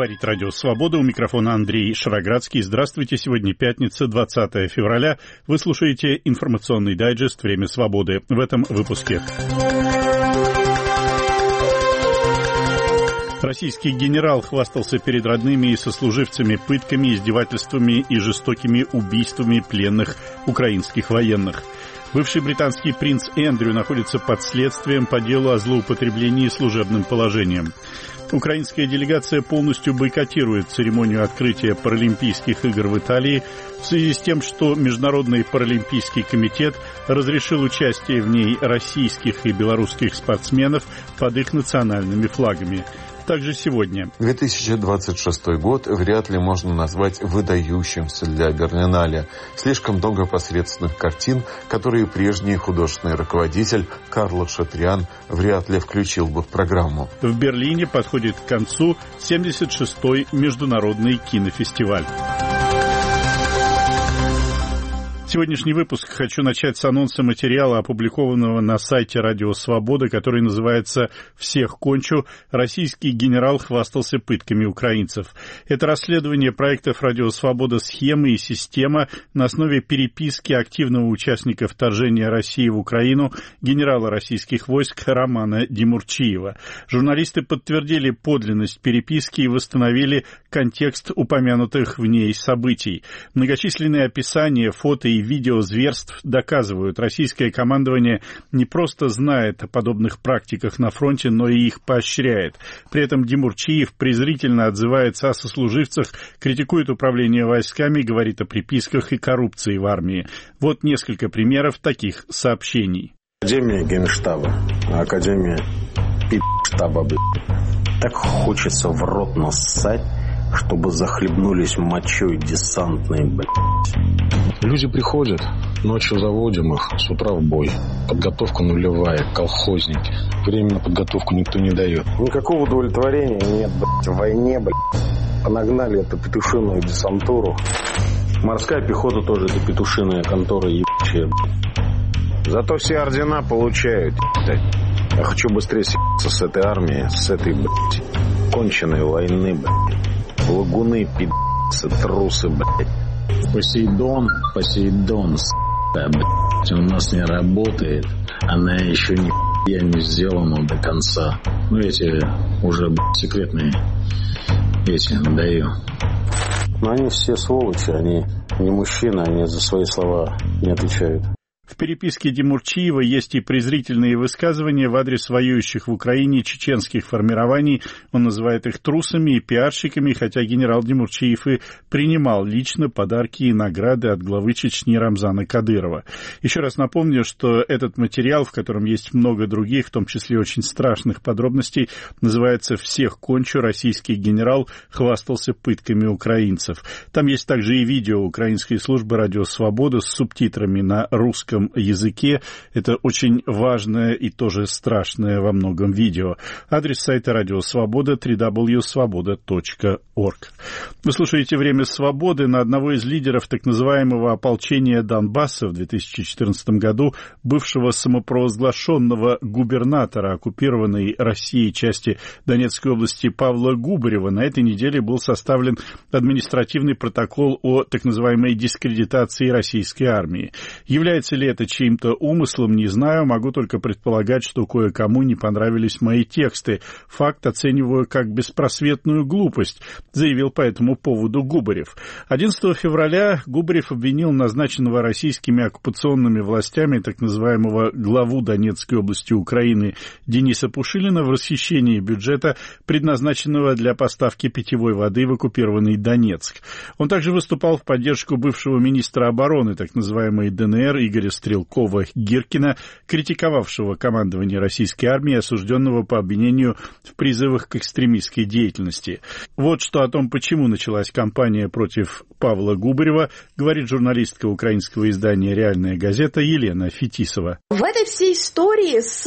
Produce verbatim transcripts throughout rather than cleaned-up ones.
Говорит Радио Свобода. У микрофона Андрей Шароградский. Здравствуйте. Сегодня пятница, двадцатое февраля. Вы слушаете информационный дайджест «Время свободы». В этом выпуске. Российский генерал хвастался перед родными и сослуживцами пытками, издевательствами и жестокими убийствами пленных украинских военных. Бывший британский принц Эндрю находится под следствием по делу о злоупотреблении служебным положением. Украинская делегация полностью бойкотирует церемонию открытия Паралимпийских игр в Италии в связи с тем, что Международный паралимпийский комитет разрешил участие в ней российских и белорусских спортсменов под их национальными флагами. Также сегодня. две тысячи двадцать шестой год вряд ли можно назвать выдающимся для Берлинале. Слишком много посредственных картин, которые прежний художественный руководитель Карл Шатриан вряд ли включил бы в программу. В Берлине подходит к концу семьдесят шестой международный кинофестиваль. Сегодняшний выпуск хочу начать с анонса материала, опубликованного на сайте Радио Свобода, который называется «Всех кончу. Российский генерал хвастался пытками украинцев». Это расследование проектов Радио Свобода «Схемы и система» на основе переписки активного участника вторжения России в Украину генерала российских войск Романа Демурчиева. Журналисты подтвердили подлинность переписки и восстановили контекст упомянутых в ней событий. Многочисленные описания, фото и видео зверств доказывают, российское командование не просто знает о подобных практиках на фронте, но и их поощряет. При этом Демурчиев презрительно отзывается о сослуживцах, критикует управление войсками, говорит о приписках и коррупции в армии. Вот несколько примеров таких сообщений. Академия Генштаба, Академия пи***штаба, блядь. Так хочется в рот нассать, чтобы захлебнулись мочой десантные, блядь. Люди приходят, ночью заводим их, с утра в бой. Подготовка нулевая, колхозники. Время на подготовку никто не дает. Никакого удовлетворения нет, блядь, в войне, блядь. Понагнали эту петушиную десантуру. Морская пехота тоже это петушиная контора ебучая, блядь. Зато все ордена получают, блядь. Я хочу быстрее с***ться с этой армией, с этой, блядь, конченой войны, блядь. Лагуны, пи***цы, трусы, блядь. Посейдон, Посейдон, с***, блядь, у нас не работает. Она еще ни я не сделана до конца. Ну, эти уже, блядь, секретные, эти, даю. Но они все сволочи, они не мужчины, они за свои слова не отвечают. В переписке Демурчиева есть и презрительные высказывания в адрес воюющих в Украине чеченских формирований. Он называет их трусами и пиарщиками, хотя генерал Демурчиев и принимал лично подарки и награды от главы Чечни Рамзана Кадырова. Еще раз напомню, что этот материал, в котором есть много других, в том числе очень страшных подробностей, называется «Всех кончу. Российский генерал хвастался пытками украинцев». Там есть также и видео украинской службы «Радио Свобода» с субтитрами на русском языке. Это очень важное и тоже страшное во многом видео. Адрес сайта Радио Свобода дабл ю дабл ю дабл ю точка свобода точка орг. Вы слушаете «Время свободы». На одного из лидеров так называемого ополчения Донбасса в две тысячи четырнадцатом году, бывшего самопровозглашенного губернатора оккупированной Россией части Донецкой области Павла Губарева, на этой неделе был составлен административный протокол о так называемой дискредитации российской армии. Является ли это чьим-то умыслом, не знаю, могу только предполагать, что кое-кому не понравились мои тексты. Факт оцениваю как беспросветную глупость, заявил по этому поводу Губарев. одиннадцатого февраля Губарев обвинил назначенного российскими оккупационными властями так называемого главу Донецкой области Украины Дениса Пушилина в расхищении бюджета, предназначенного для поставки питьевой воды в оккупированный Донецк. Он также выступал в поддержку бывшего министра обороны так называемой ДНР Игоря Стрелкова-Гиркина, критиковавшего командование российской армии, осужденного по обвинению в призывах к экстремистской деятельности. Вот что о том, почему началась кампания против Павла Губарева, говорит журналистка украинского издания «Реальная газета» Елена Фетисова. В этой всей истории с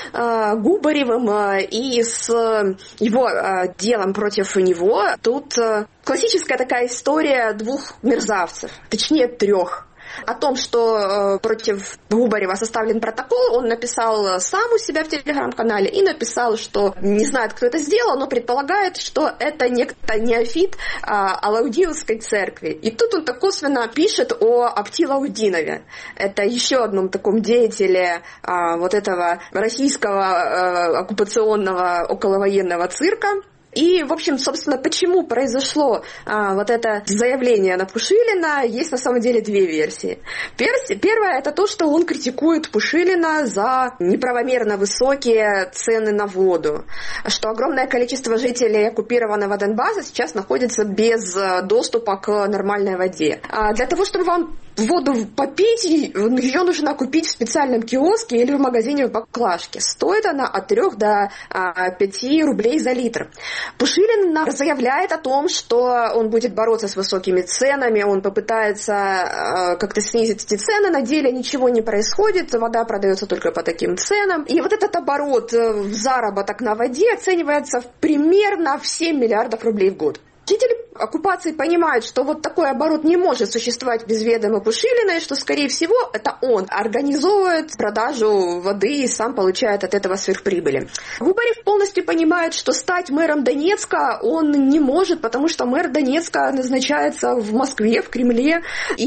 э, Губаревым э, и с э, его э, делом против него, тут э, классическая такая история двух мерзавцев, точнее трех. О том, что против Губарева составлен протокол, он написал сам у себя в телеграм-канале и написал, что не знает, кто это сделал, но предполагает, что это некто неофит а, Алаудиновской церкви. И тут он так косвенно пишет о Апти Лаудинове. Это еще одном таком деятеле а, вот этого российского а, оккупационного околовоенного цирка. И, в общем, собственно, почему произошло а, вот это заявление на Пушилина, есть на самом деле две версии. Первая – это то, что он критикует Пушилина за неправомерно высокие цены на воду, что огромное количество жителей оккупированного Донбасса сейчас находится без доступа к нормальной воде. А для того, чтобы вам воду попить, ее нужно купить в специальном киоске или в магазине в баклажке. Стоит она от трёх до пяти рублей за литр. Пушилин заявляет о том, что он будет бороться с высокими ценами, он попытается как-то снизить эти цены, на деле ничего не происходит, вода продается только по таким ценам. И вот этот оборот в заработок на воде оценивается примерно в семь миллиардов рублей в год. Жители оккупации понимают, что вот такой оборот не может существовать без ведома Пушилина, и что, скорее всего, это он организовывает продажу воды и сам получает от этого сверхприбыли. Губарев полностью понимает, что стать мэром Донецка он не может, потому что мэр Донецка назначается в Москве, в Кремле,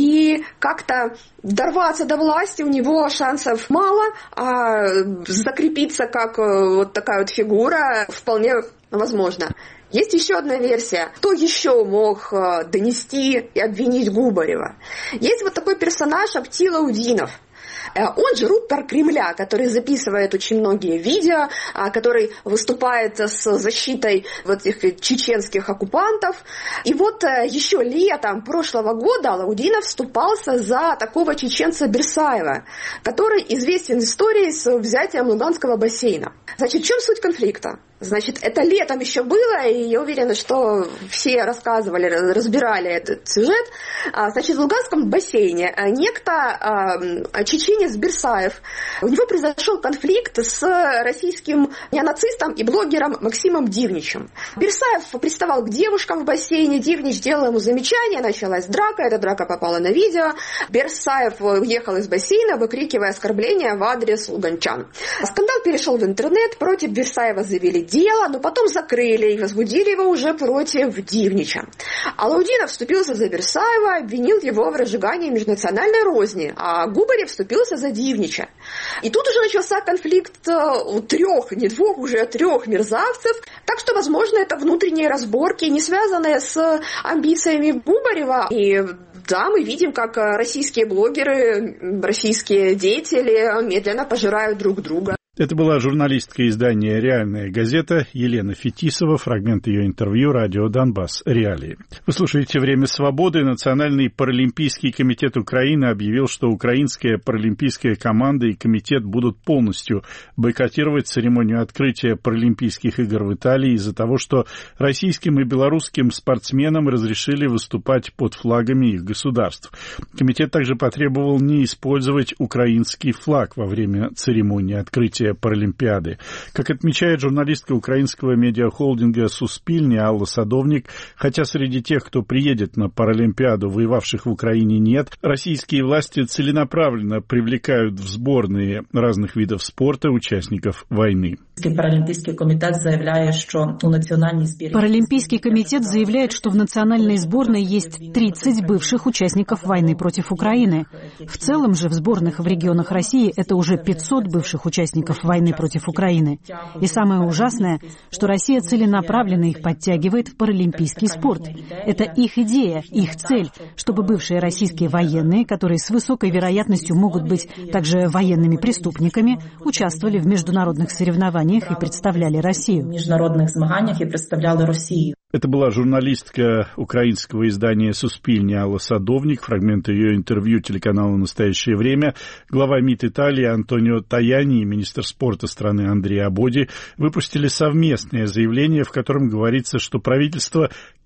и как-то дорваться до власти у него шансов мало, а закрепиться как вот такая вот фигура вполне возможно. Есть еще одна версия. Кто еще мог донести и обвинить Губарева? Есть вот такой персонаж Апти Лаудинов. Он же рупор Кремля, который записывает очень многие видео, который выступает с защитой вот этих чеченских оккупантов. И вот еще летом прошлого года Лаудинов вступался за такого чеченца Берсаева, который известен историей с взятием Луганского бассейна. Значит, в чем суть конфликта? Значит, это летом еще было, и я уверена, что все рассказывали, разбирали этот сюжет. Значит, в Луганском бассейне некто чеченец Берсаев, у него произошел конфликт с российским неонацистом и блогером Максимом Дивничем. Берсаев приставал к девушкам в бассейне, Дивнич делал ему замечания, началась драка, эта драка попала на видео. Берсаев уехал из бассейна, выкрикивая оскорбления в адрес луганчан. Скандал перешел в интернет, против Берсаева завели дело, но потом закрыли и возбудили его уже против Дивнича. А Лаудинов вступился за Берсаева, обвинил его в разжигании межнациональной розни, а Губарев вступился за Дивнича. И тут уже начался конфликт у трех, не двух, уже трех мерзавцев. Так что, возможно, это внутренние разборки, не связанные с амбициями Губарева. И да, мы видим, как российские блогеры, российские деятели медленно пожирают друг друга. Это была журналистка издания «Реальная газета» Елена Фетисова, фрагмент ее интервью «Радио Донбасс. Реалии». Вы слушаете «Время свободы». Национальный паралимпийский комитет Украины объявил, что украинская паралимпийская команда и комитет будут полностью бойкотировать церемонию открытия Паралимпийских игр в Италии из-за того, что российским и белорусским спортсменам разрешили выступать под флагами их государств. Комитет также потребовал не использовать украинский флаг во время церемонии открытия Паралимпиады. Как отмечает журналистка украинского медиахолдинга «Суспильне» Алла Садовник, хотя среди тех, кто приедет на Паралимпиаду, воевавших в Украине нет, российские власти целенаправленно привлекают в сборные разных видов спорта участников войны. Паралимпийский комитет заявляет, что у национальной сборной... Паралимпийский комитет заявляет, что в национальной сборной есть тридцать бывших участников войны против Украины. В целом же в сборных в регионах России это уже пятьсот бывших участников войны против Украины. И самое ужасное, что Россия целенаправленно их подтягивает в паралимпийский спорт. Это их идея, их цель, чтобы бывшие российские военные, которые с высокой вероятностью могут быть также военными преступниками, участвовали в международных соревнованиях и представляли Россию. В международных змаганиях и представляли Россию. Это была журналистка украинского издания «Суспильне» Алла Садовник, фрагмент ее интервью телеканалу «Настоящее время». Глава МИД Италии Антонио Таяни и министр спорта страны Андрей Абоди выпустили совместное заявление, в котором говорится, что правительство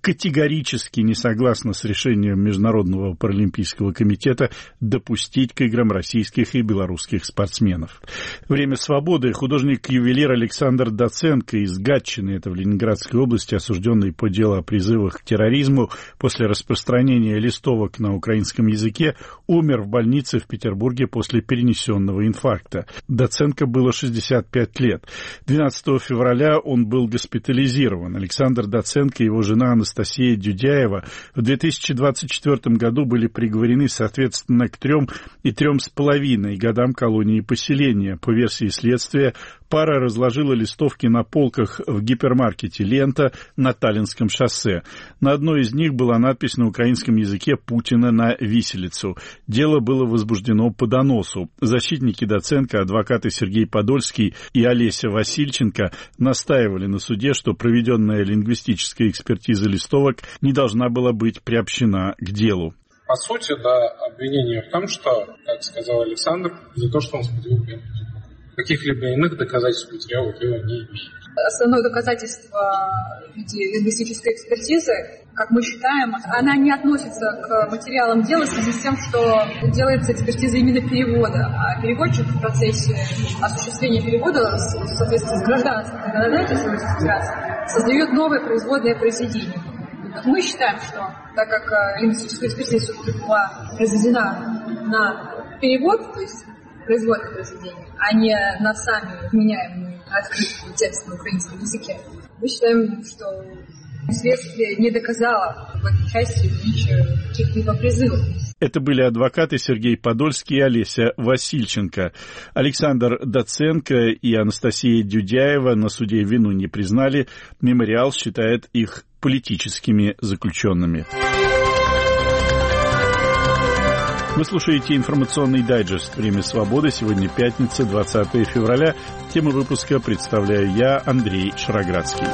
категорически не согласна с решением Международного паралимпийского комитета допустить к играм российских и белорусских спортсменов. «Время свободы» художник-ювелир Александр Доценко из Гатчины, это в Ленинградской области, осужденный по делу о призывах к терроризму после распространения листовок на украинском языке, умер в больнице в Петербурге после перенесенного инфаркта. Доценко было шестьдесят пять лет. двенадцатого февраля он был госпитализирован. Александр Доценко и его жена Анастасия Дюдяева в две тысячи двадцать четвёртом году были приговорены, соответственно, к трем и трем с половиной годам колонии поселения. По версии следствия, пара разложила листовки на полках в гипермаркете «Лента» на Таллинском шоссе. На одной из них была надпись на украинском языке «Путина на виселицу». Дело было возбуждено по доносу. Защитники Доценко, адвокаты Сергей Подольский и Олеся Васильченко, настаивали на суде, что проведенная лингвистическая экспертиза листовок не должна была быть приобщена к делу. По сути, да, обвинение в том, что, как сказал Александр, за то, что он смотрел ленту. Каких-либо иных доказательств материала дела не имеет. Основное доказательство в виде лингвистической экспертизы, как мы считаем, она не относится к материалам дела в связи с тем, что делается экспертиза именно перевода, а переводчик в процессе осуществления перевода в соответствии с гражданским законодательством Российской Федерации создает новое производное произведение. Мы считаем, что так как лингвистическая экспертиза все-таки была произведена на перевод, то есть производное произведение, а не на сами вменяемые открытый текст на украинском языке, мы считаем, что следствие не доказало в этой части наличие каких-либо призывов. Это были адвокаты Сергей Подольский и Олеся Васильченко. Александр Доценко и Анастасия Дюдяева на суде вину не признали. Мемориал считает их политическими заключенными. Вы слушаете информационный дайджест «Время свободы». Сегодня пятница, двадцатого февраля. Тему выпуска представляю я, Андрей Шароградский.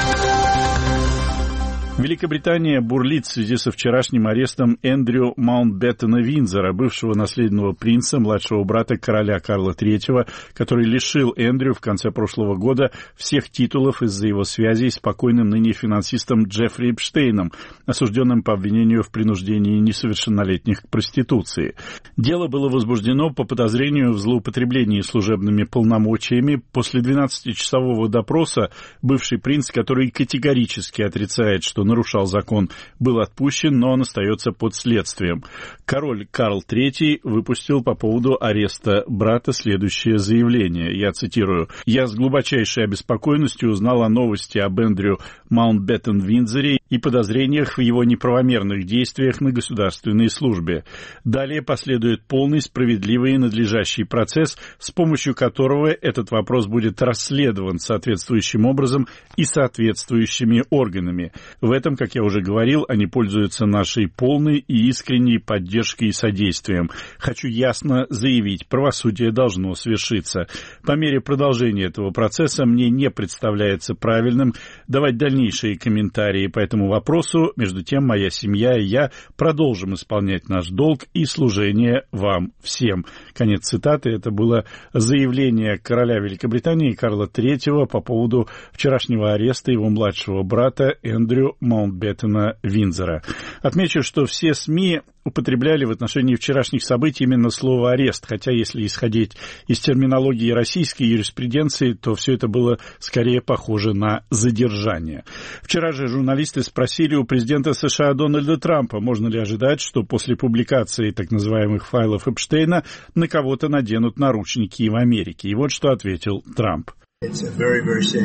Великобритания бурлит в связи со вчерашним арестом Эндрю Маунтбеттена Виндзора, бывшего наследного принца, младшего брата короля Карла третьего, который лишил Эндрю в конце прошлого года всех титулов из-за его связей с покойным ныне финансистом Джеффри Эпштейном, осужденным по обвинению в принуждении несовершеннолетних к проституции. Дело было возбуждено по подозрению в злоупотреблении служебными полномочиями. После двенадцатичасового допроса бывший принц, который категорически отрицает, что нарушал закон, был отпущен, но он остается под следствием. Король Карл третий выпустил по поводу ареста брата следующее заявление. Я цитирую. «Я с глубочайшей обеспокоенностью узнал о новости об Эндрю Маунтбеттен-Виндзоре и подозрениях в его неправомерных действиях на государственной службе. Далее последует полный, справедливый и надлежащий процесс, с помощью которого этот вопрос будет расследован соответствующим образом и соответствующими органами. В этом, как я уже говорил, они пользуются нашей полной и искренней поддержкой и содействием. Хочу ясно заявить, правосудие должно свершиться. По мере продолжения этого процесса мне не представляется правильным давать дальнейшие комментарии по этому вопросу. Между тем, моя семья и я продолжим исполнять наш долг и служение вам всем». Конец цитаты. Это было заявление короля Великобритании Карла третьего по поводу вчерашнего ареста его младшего брата Эндрю Маунтбеттена Виндзора. Отмечу, что все СМИ употребляли в отношении вчерашних событий именно слово «арест», хотя если исходить из терминологии российской юриспруденции, то все это было скорее похоже на задержание. Вчера же журналисты спросили у президента США Дональда Трампа, можно ли ожидать, что после публикации так называемых файлов Эпштейна на кого-то наденут наручники и в Америке. И вот что ответил Трамп. Для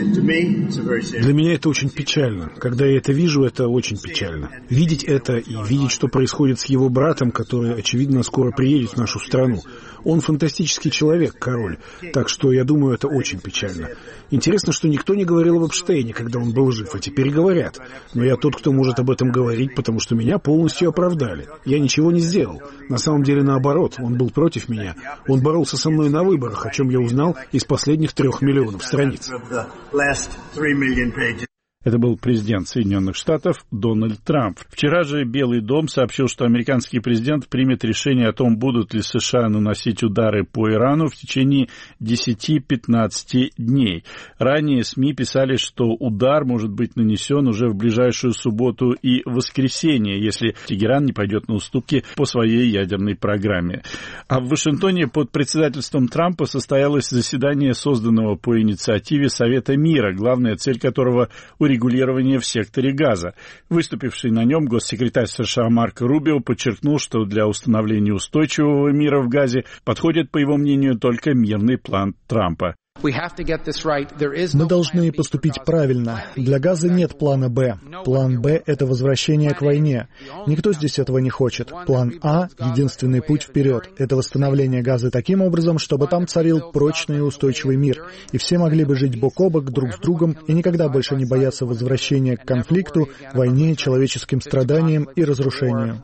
меня это очень печально. Когда я это вижу, это очень печально. Видеть это и видеть, что происходит с его братом, который, очевидно, скоро приедет в нашу страну. Он фантастический человек, король. Так что, я думаю, это очень печально. Интересно, что никто не говорил об Эпштейне, когда он был жив, а теперь говорят. Но я тот, кто может об этом говорить, потому что меня полностью оправдали. Я ничего не сделал. На самом деле, наоборот, он был против меня. Он боролся со мной на выборах, о чем я узнал из последних трех миллионов страниц. Это был президент Соединенных Штатов Дональд Трамп. Вчера же Белый дом сообщил, что американский президент примет решение о том, будут ли США наносить удары по Ирану в течение десяти-пятнадцати дней. Ранее СМИ писали, что удар может быть нанесен уже в ближайшую субботу и воскресенье, если Тегеран не пойдет на уступки по своей ядерной программе. А в Вашингтоне под председательством Трампа состоялось заседание, созданного по инициативе Совета мира, главная цель которого – урегулирование в секторе Газа. Выступивший на нем госсекретарь США Марко Рубио подчеркнул, что для установления устойчивого мира в Газе подходит, по его мнению, только мирный план Трампа. Мы должны поступить правильно. Для Газа нет плана «Б». План «Б» — это возвращение к войне. Никто здесь этого не хочет. План «А» — единственный путь вперед. Это восстановление Газа таким образом, чтобы там царил прочный и устойчивый мир, и все могли бы жить бок о бок друг с другом и никогда больше не бояться возвращения к конфликту, войне, человеческим страданиям и разрушению.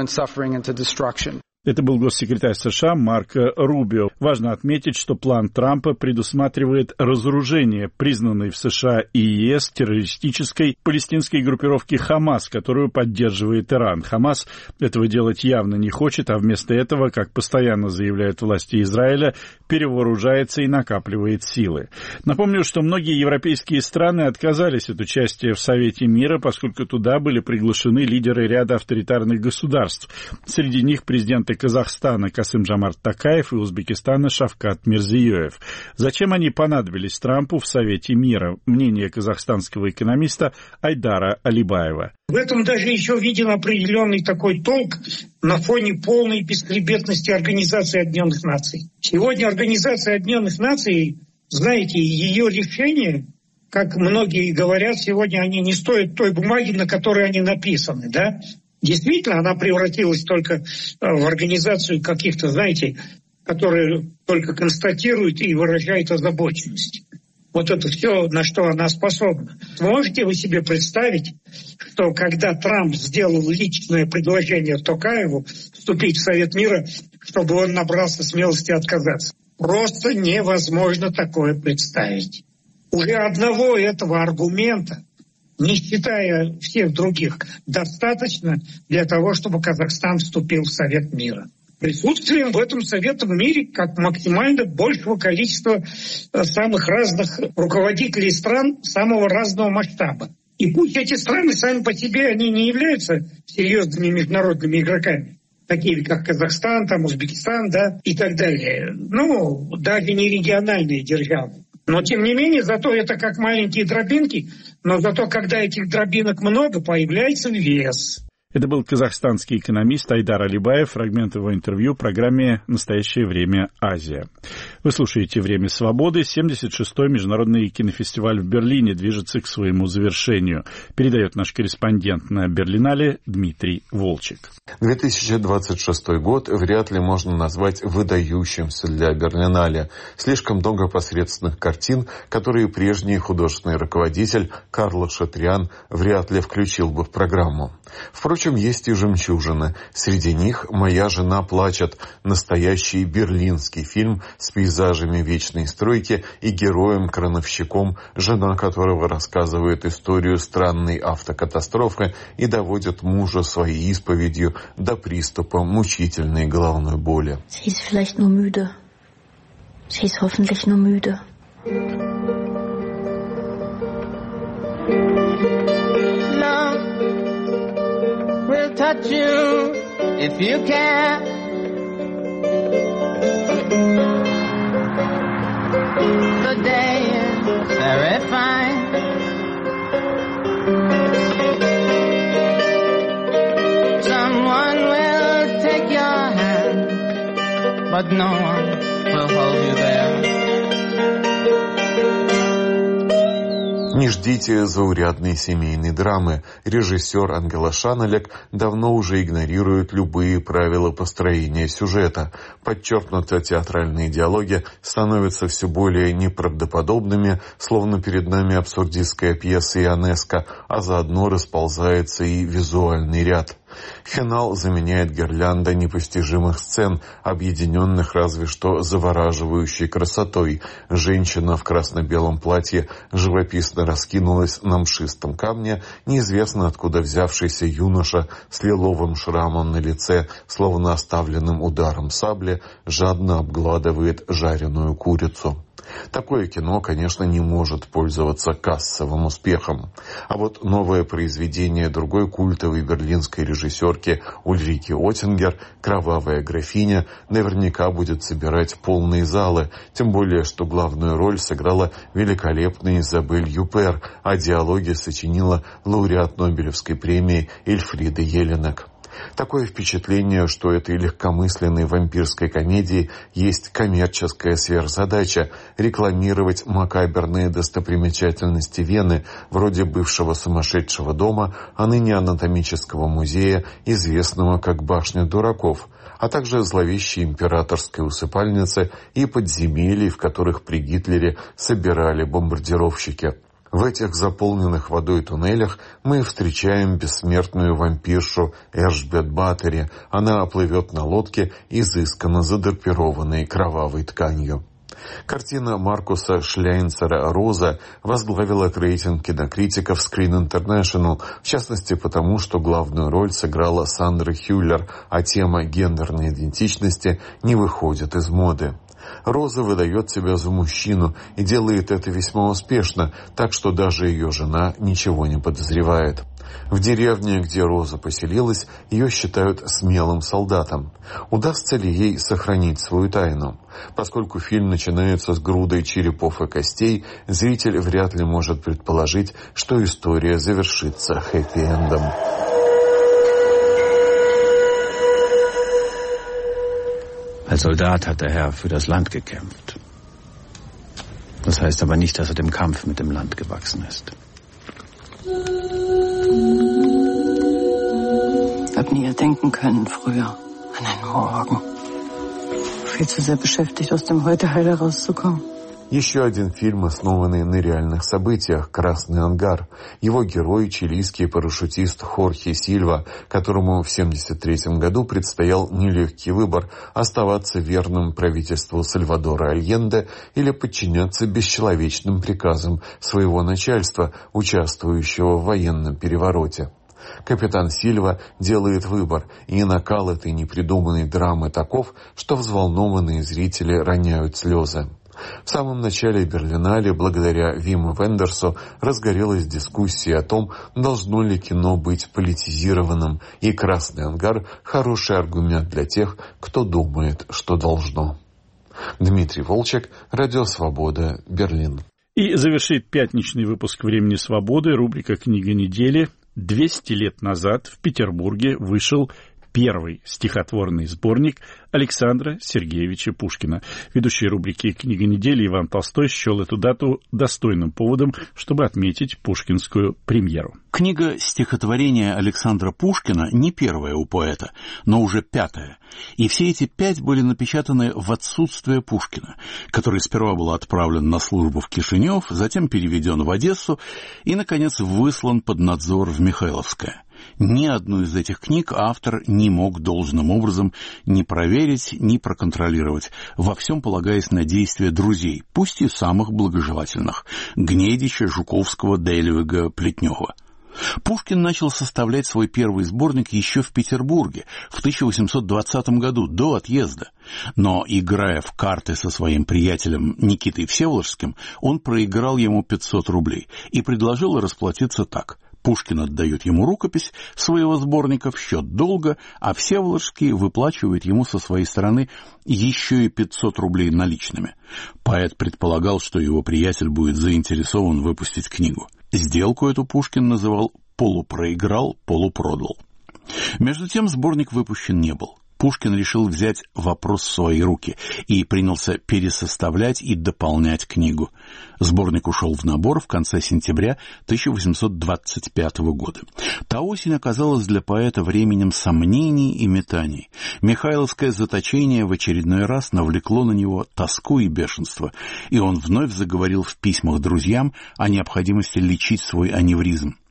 Это был госсекретарь США Марко Рубио. Важно отметить, что план Трампа предусматривает разоружение признанной в США и ЕС террористической палестинской группировки «Хамас», которую поддерживает Иран. «Хамас» этого делать явно не хочет, а вместо этого, как постоянно заявляют власти Израиля, перевооружается и накапливает силы. Напомню, что многие европейские страны отказались от участия в Совете мира, поскольку туда были приглашены лидеры ряда авторитарных государств. Среди них президенты Казахстана Касым-Жомарт Токаев и Узбекистана Шавкат Мирзиёев. Зачем они понадобились Трампу в Совете мира? Мнение казахстанского экономиста Айдара Алибаева. В этом даже еще виден определенный такой толк на фоне полной бесхребетности Организации Объединенных Наций. Сегодня Организация Объединенных Наций, знаете, ее решения, как многие говорят, сегодня они не стоят той бумаги, на которой они написаны, да? Действительно, она превратилась только в организацию каких-то, знаете, которые только констатируют и выражают озабоченность. Вот это все, на что она способна. Можете вы себе представить, что когда Трамп сделал личное предложение Токаеву вступить в Совет мира, чтобы он набрался смелости отказаться? Просто невозможно такое представить. Уже одного этого аргумента, не считая всех других, достаточно для того, чтобы Казахстан вступил в Совет мира. Присутствием в этом Совете мире как максимально большего количества самых разных руководителей стран самого разного масштаба. И пусть эти страны сами по себе они не являются серьезными международными игроками, такие как Казахстан, там Узбекистан, да, и так далее. Ну, даже не региональные державы. Но, тем не менее, зато это как маленькие дробинки, но зато, когда этих дробинок много, появляется вес. Это был казахстанский экономист Айдар Алибаев, фрагмент его интервью в программе «Настоящее время. Азия». Вы слушаете «Время свободы». семьдесят шестой международный кинофестиваль в Берлине движется к своему завершению. Передает наш корреспондент на Берлинале Дмитрий Волчек. две тысячи двадцать шестой год вряд ли можно назвать выдающимся для Берлинале. Слишком много посредственных картин, которые прежний художественный руководитель Карло Шатриан вряд ли включил бы в программу. Впрочем, есть и жемчужины. Среди них «Моя жена плачет», настоящий берлинский фильм с пейзажами вечной стройки и героем-крановщиком, жена которого рассказывает историю странной автокатастрофы и доводит мужа своей исповедью до приступа мучительной головной боли. Sie ist vielleicht nur müde. Sie ist hoffentlich nur müde. Will touch you if you can. The day is very fine. Someone will take your hand, but no one will hold you there. Не ждите заурядной семейной драмы. Режиссер Ангела Шанелек давно уже игнорирует любые правила построения сюжета. Подчеркнутые театральные диалоги становятся все более неправдоподобными, словно перед нами абсурдистская пьеса Ионеско, а заодно расползается и визуальный ряд. Финал заменяет гирлянда непостижимых сцен, объединенных разве что завораживающей красотой. Женщина в красно-белом платье живописно раскинулась на мшистом камне, неизвестно откуда взявшийся юноша с лиловым шрамом на лице, словно оставленным ударом сабли, жадно обгладывает жареную курицу. Такое кино, конечно, не может пользоваться кассовым успехом. А вот новое произведение другой культовой берлинской режиссерки Ульрики Оттингер «Кровавая графиня» наверняка будет собирать полные залы, тем более, что главную роль сыграла великолепная Изабель Юпер, а диалоги сочинила лауреат Нобелевской премии Эльфрида Еленек. Такое впечатление, что этой легкомысленной вампирской комедии есть коммерческая сверхзадача – рекламировать макаберные достопримечательности Вены, вроде бывшего сумасшедшего дома, а ныне анатомического музея, известного как Башня дураков, а также зловещей императорской усыпальницы и подземелий, в которых при Гитлере собирали бомбардировщики. В этих заполненных водой туннелях мы встречаем бессмертную вампиршу Эржбет Баттери. Она оплывет на лодке, изысканно задрапированной кровавой тканью. Картина Маркуса Шляйнцера «Роза» возглавила рейтинг кинокритиков Screen International, в частности потому, что главную роль сыграла Сандра Хюллер, а тема гендерной идентичности не выходит из моды. Роза выдает себя за мужчину и делает это весьма успешно, так что даже ее жена ничего не подозревает. В деревне, где Роза поселилась, ее считают смелым солдатом. Удастся ли ей сохранить свою тайну? Поскольку фильм начинается с грудой черепов и костей, зритель вряд ли может предположить, что история завершится хэппи-эндом. Als Soldat hat der Herr für das Land gekämpft. Das heißt aber nicht, dass er dem Kampf mit dem Land gewachsen ist. Ich habe nie denken können früher an einen Morgen. Viel zu sehr beschäftigt, aus dem Heute heil herauszukommen. Еще один фильм, основанный на реальных событиях, «Красный ангар». Его герой — чилийский парашютист Хорхе Сильва, которому в семьдесят третьем году предстоял нелегкий выбор – оставаться верным правительству Сальвадора Альенде или подчиняться бесчеловечным приказам своего начальства, участвующего в военном перевороте. Капитан Сильва делает выбор, и накал этой непридуманной драмы таков, что взволнованные зрители роняют слезы. В самом начале Берлинале, благодаря Виму Вендерсу, разгорелась дискуссия о том, должно ли кино быть политизированным, и «Красный ангар» – хороший аргумент для тех, кто думает, что должно. Дмитрий Волчек, Радио Свобода, Берлин. И завершит пятничный выпуск «Времени свободы» рубрика «Книга недели». двести лет назад в Петербурге вышел первый стихотворный сборник Александра Сергеевича Пушкина. Ведущий рубрики «Книга недели» Иван Толстой счел эту дату достойным поводом, чтобы отметить пушкинскую премьеру. Книга стихотворения Александра Пушкина не первая у поэта, но уже пятая. И все эти пять были напечатаны в отсутствие Пушкина, который сперва был отправлен на службу в Кишинев, затем переведен в Одессу и, наконец, выслан под надзор в Михайловское. Ни одну из этих книг автор не мог должным образом ни проверить, ни проконтролировать, во всем полагаясь на действия друзей, пусть и самых благожелательных – Гнедича, Жуковского, Дельвига, Плетнева. Пушкин начал составлять свой первый сборник еще в Петербурге в тысяча восемьсот двадцатом году, до отъезда. Но, играя в карты со своим приятелем Никитой Всеволожским, он проиграл ему пятьсот рублей и предложил расплатиться так. Пушкин отдает ему рукопись своего сборника в счет долга, а Всеволожский выплачивает ему со своей стороны еще и пятьсот рублей наличными. Поэт предполагал, что его приятель будет заинтересован выпустить книгу. Сделку эту Пушкин называл «полупроиграл, полупродал». Между тем сборник выпущен не был. Пушкин решил взять вопрос в свои руки и принялся пересоставлять и дополнять книгу. Сборник ушел в набор в конце сентября тысяча восемьсот двадцать пятого года. Та осень оказалась для поэта временем сомнений и метаний. Михайловское заточение в очередной раз навлекло на него тоску и бешенство, и он вновь заговорил в письмах друзьям о необходимости лечить свой аневризм.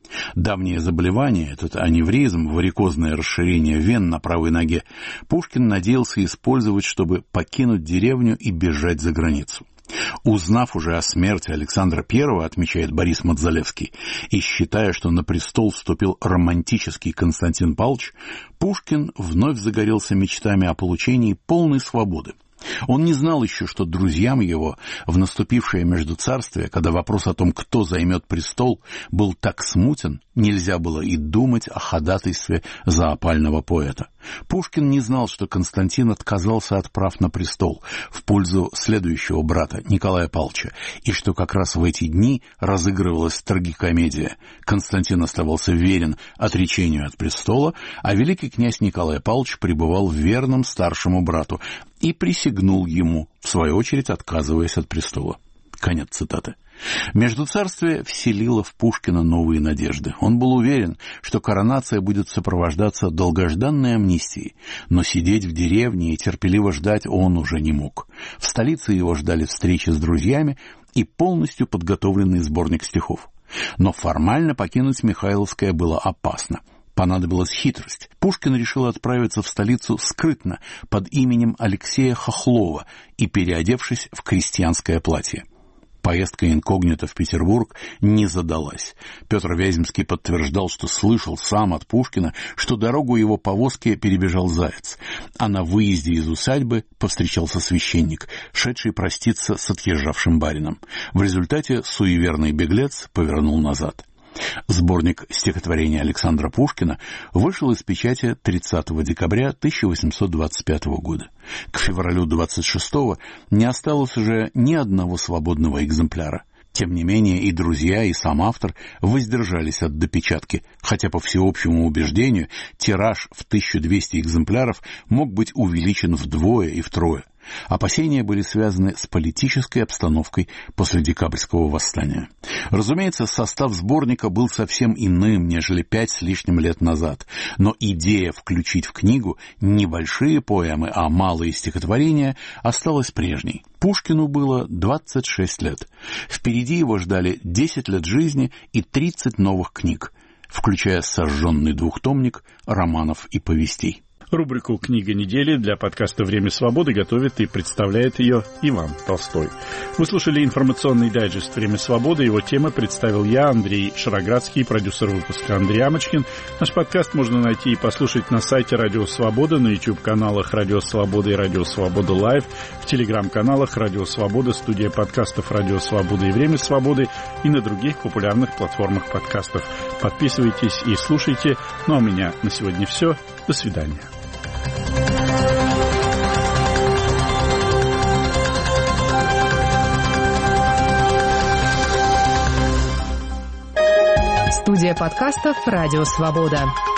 Давнее заболевание, этот аневризм, варикозное расширение вен на правой ноге, Пушкин надеялся использовать, чтобы покинуть деревню и бежать за границу. Узнав уже о смерти Александра Первого, отмечает Борис Мадзалевский, и считая, что на престол вступил романтический Константин Павлович, Пушкин вновь загорелся мечтами о получении полной свободы. Он не знал еще, что друзьям его в наступившее междуцарствие, когда вопрос о том, кто займет престол, был так смутен, нельзя было и думать о ходатайстве за опального поэта. Пушкин не знал, что Константин отказался от прав на престол в пользу следующего брата, Николая Павловича, и что как раз в эти дни разыгрывалась трагикомедия. Константин оставался верен отречению от престола, а великий князь Николай Павлович пребывал верным старшему брату и присягнул ему, в свою очередь отказываясь от престола. Конец цитаты. Междуцарствие вселило в Пушкина новые надежды. Он был уверен, что коронация будет сопровождаться долгожданной амнистией, но сидеть в деревне и терпеливо ждать он уже не мог. В столице его ждали встречи с друзьями и полностью подготовленный сборник стихов. Но формально покинуть Михайловское было опасно. Понадобилась хитрость. Пушкин решил отправиться в столицу скрытно, под именем Алексея Хохлова и переодевшись в крестьянское платье. Поездка инкогнито в Петербург не задалась. Петр Вяземский подтверждал, что слышал сам от Пушкина, что дорогу его повозки перебежал заяц, а на выезде из усадьбы повстречался священник, шедший проститься с отъезжавшим барином. В результате суеверный беглец повернул назад. Сборник стихотворений Александра Пушкина вышел из печати тридцатого декабря тысяча восемьсот двадцать пятого года. К февралю двадцать шестого не осталось уже ни одного свободного экземпляра. Тем не менее и друзья, и сам автор воздержались от допечатки, хотя по всеобщему убеждению тираж в тысячу двести экземпляров мог быть увеличен вдвое и втрое. Опасения были связаны с политической обстановкой после декабрьского восстания. Разумеется, состав сборника был совсем иным, нежели пять с лишним лет назад, но идея включить в книгу небольшие поэмы, а малые стихотворения осталась прежней. Пушкину было двадцать шесть лет. Впереди его ждали десять лет жизни и тридцать новых книг, включая сожженный двухтомник романов и повестей. Рубрику «Книга недели» для подкаста «Время свободы» готовит и представляет ее Иван Толстой. Вы слушали информационный дайджест «Время свободы». Его темы представил я, Андрей Шароградский, продюсер выпуска Андрей Амочкин. Наш подкаст можно найти и послушать на сайте «Радио Свобода», на YouTube-каналах «Радио Свобода» и «Радио Свобода Лайв», в телеграм-каналах «Радио Свобода», студия подкастов «Радио Свобода» и «Время свободы» и на других популярных платформах подкастов. Подписывайтесь и слушайте. Ну а у меня на сегодня все. До свидания. Студия подкастов «Радио Свобода».